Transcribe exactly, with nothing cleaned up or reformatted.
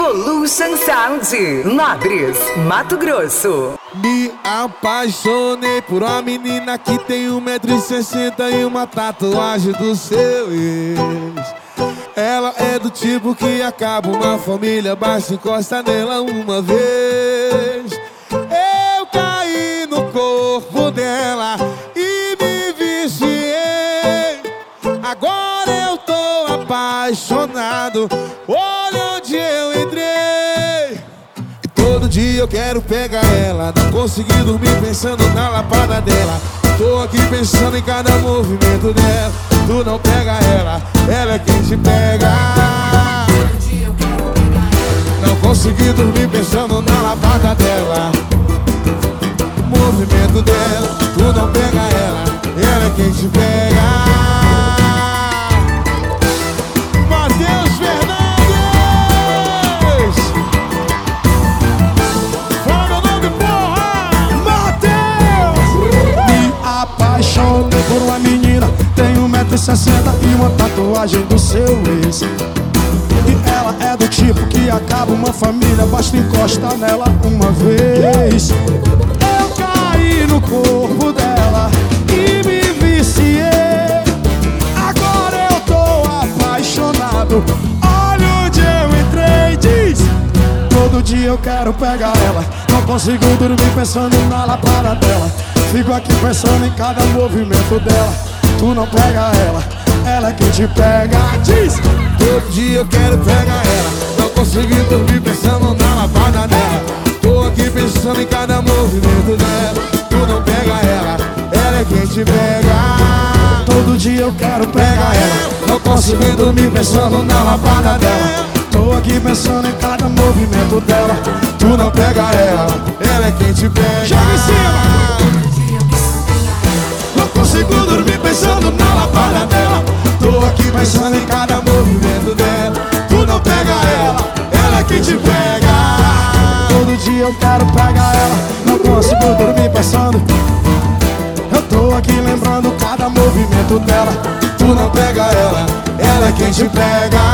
Evolution Sound, Lagres, Mato Grosso. Me apaixonei por uma menina que tem um metro e sessenta e uma tatuagem do seu ex. Ela é do tipo que acaba uma família, basta encosta nela uma vez. Eu caí no corpo dela e me viciei. Agora eu tô apaixonado, olha onde eu entrei. E todo dia eu quero pegar ela, não consegui dormir pensando na lapada dela. Tô aqui pensando em cada movimento dela. Tu não pega ela, ela é quem te pega. Não consegui dormir pensando na lapada dela. O movimento dela, tu não pega ela, ela é quem te pega. Matheus Fernandes, fala meu nome, porra! Matheus! Me apaixonei por uma menina, tem um metro e sessenta e uma tatuagem do seu ex. E ela é do tipo que acaba uma família, basta encostar nela uma vez. Eu caí no corpo dela e me viciei. Agora eu tô apaixonado, olha onde eu entrei, diz. Todo dia eu quero pegar ela, não consigo dormir pensando na lapada dela. Fico aqui pensando em cada movimento dela. Tu não pega ela, ela é quem te pega, diz. Todo dia eu quero pegar ela, não consegui dormir pensando na lapada dela. Tô aqui pensando em cada movimento dela. Tu não pega ela, ela é quem te pega. Todo dia eu quero pegar ela, não consegui dormir pensando na lapada dela. tô aqui pensando em cada movimento dela. Tu não pega ela, ela é quem te pega. Joga em cima! Não consigo dormir pensando na lapada dela. Tô aqui pensando em cada movimento dela. Tu não pega ela, ela é quem te pega. Todo dia eu quero pegar ela, não consigo dormir pensando. Eu tô aqui lembrando cada movimento dela. Tu não pega ela, ela é quem te pega.